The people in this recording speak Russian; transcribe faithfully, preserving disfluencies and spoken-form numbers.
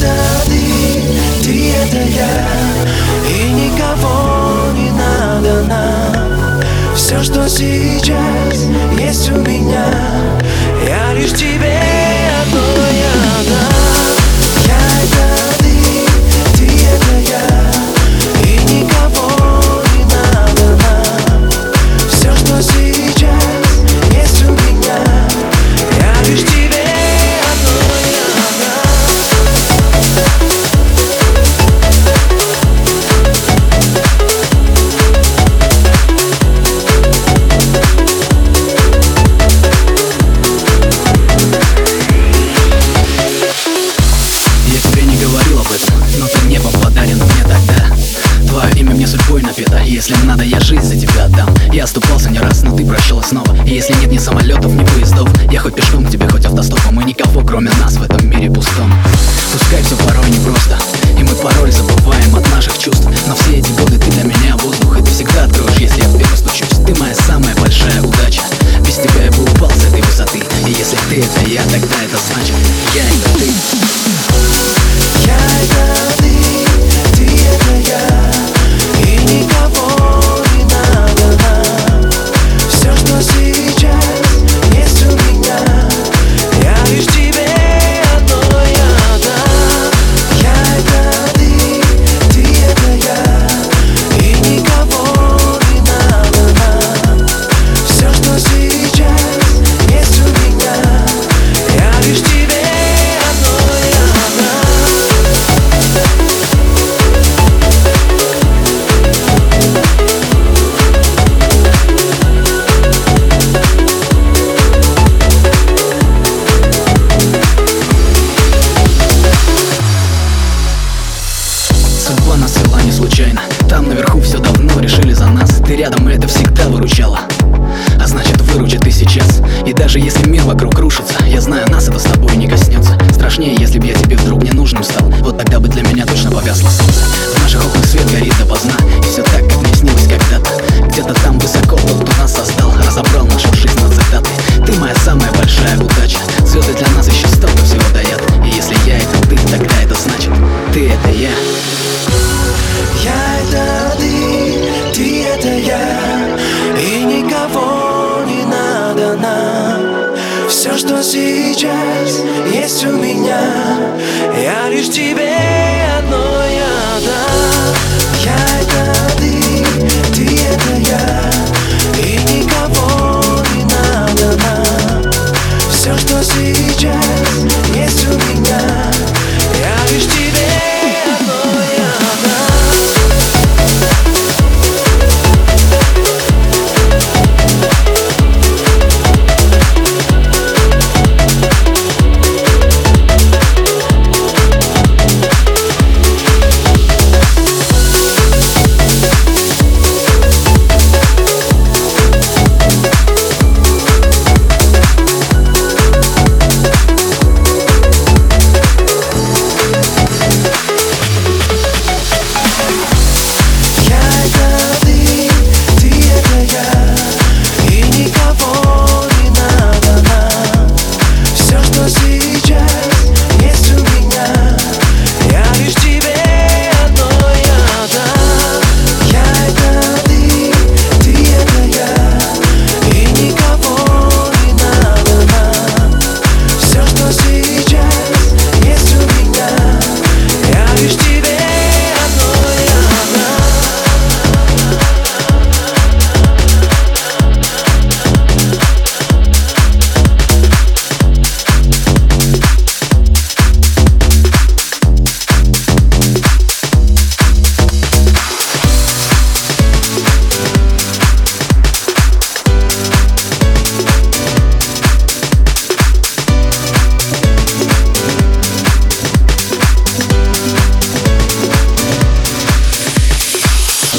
это ты, ты это я, и никого не надо нам. Все, что сейчас есть у меня, я лишь тебе одной отдам. Я это ты, ты это я, и никого не надо нам. Все, что сейчас есть у меня, я лишь тебе одной отдам. Но ты небом подарен мне тогда. Твое имя мне судьбой напето. Если надо, я жизнь за тебя отдам. Я оступался не раз, но ты прощала снова. И если нет ни самолетов, ни поездов, я хоть пешком к тебе, хоть автостопом. И никого, кроме нас, в этом мире пустом. Пускай все порой непросто, и мы порой забываем от наших чувств. Но все эти годы ты для меня воздух, и ты всегда откроешь, если я в дверь постучусь. Ты моя самая большая удача. Без тебя я бы упал с этой высоты. И если ты это я, тогда это значит я это ты. Я это ты, ты это я, и никого не надо нам. Все, что сейчас есть у меня, я лишь тебе одной отдам. Я это ты, ты это я, и никого не надо нам. Все, что сейчас есть у меня, я лишь тебе одной отдам. Судьба нас свела не случайно. Там наверху все давно решили за нас. Ты рядом, и это всегда выручало. А значит, выручит и сейчас. И даже если мир вокруг рушится, я знаю, нас это с тобой не коснется. Страшнее, если б я тебе вдруг ненужным стал. Вот тогда бы для меня точно погасло солнце. В наших окнах свет горит допоздна, и все так, как мне снилось когда-то. Где-то там высоко тот, кто нас создал, разобрал нашу жизнь на цитаты. Ты моя самая большая удача. Звезды для нас еще столько всего дают. И если я это ты, тогда это значит ты это я. Я это ты, ты это я, и никого не надо нам. Все, что сейчас есть у меня, я лишь тебе